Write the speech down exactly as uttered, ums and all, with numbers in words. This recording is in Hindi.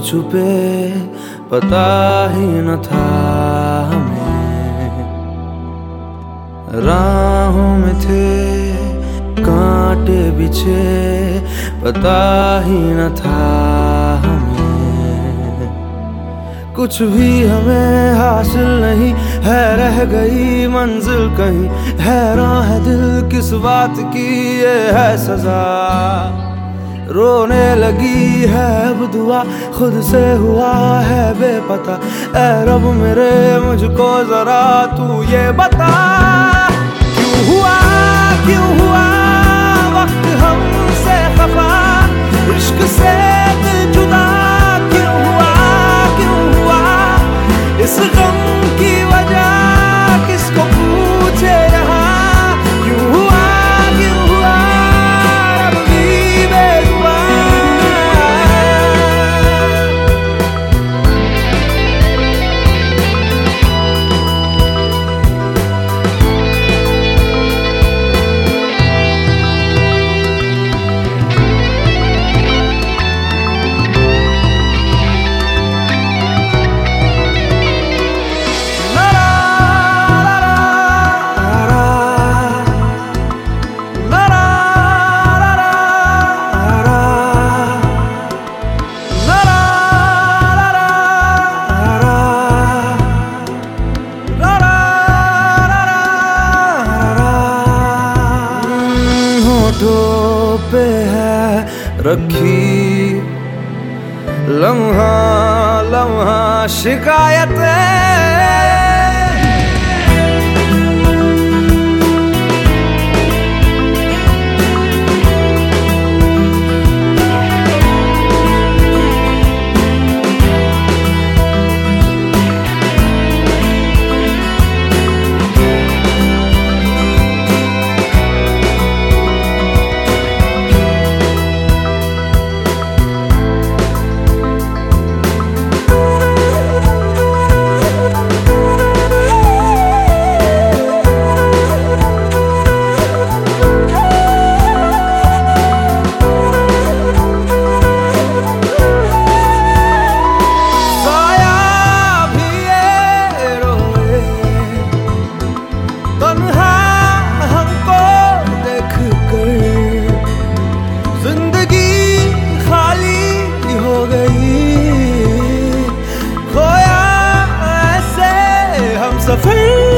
छुपे पता ही न था हमें, राहों में थे कांटे बिछे पता ही न था हमें। कुछ भी हमें हासिल नहीं है, रह गई मंजिल कहीं, हैरान है दिल किस बात की ये है सजा। रोने लगी है अब दुआ, खुद से हुआ है बेपता। ऐ रब मेरे मुझको जरा तू ये बता, क्यों हुआ क्यों हुआ वक्त हमसे खफा, इश्क से दिल जुदा क्यों हुआ क्यों हुआ, इस गम की वजह किसको पूछे यहाँ, क्यों हुआ क्यों हुआ रब भी बेजुबान। होठों पे है रखी लम्हा लम्हा शिकायतें, सफर